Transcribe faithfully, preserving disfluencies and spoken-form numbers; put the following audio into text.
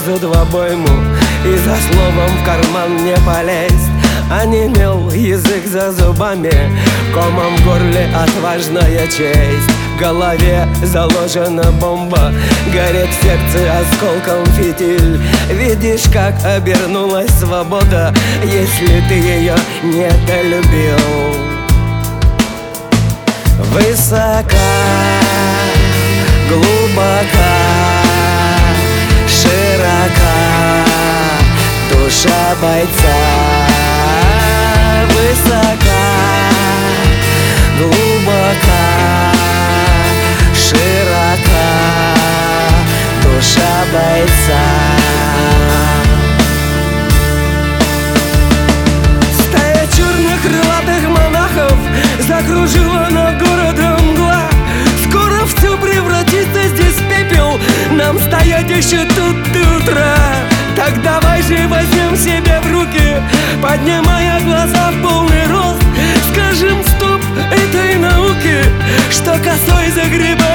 раза два обойму и за словом в карман не полезть. Онемел язык за зубами, комом в горле отважная честь. В голове заложена бомба, горит в сердце осколком фитиль. Видишь, как обернулась свобода, если ты ее недолюбил. Высока, глубока, широка душа бойца. Высока, глубока, широка душа бойца. Стая черных крылатых монахов закружила над городом мгла. Скоро все превратится здесь в пепел, нам стоять еще тут до утра. Так давай же возьмем себя в руки, поднимая глаза в полный рост. Скажем стоп этой науке, что косой загребает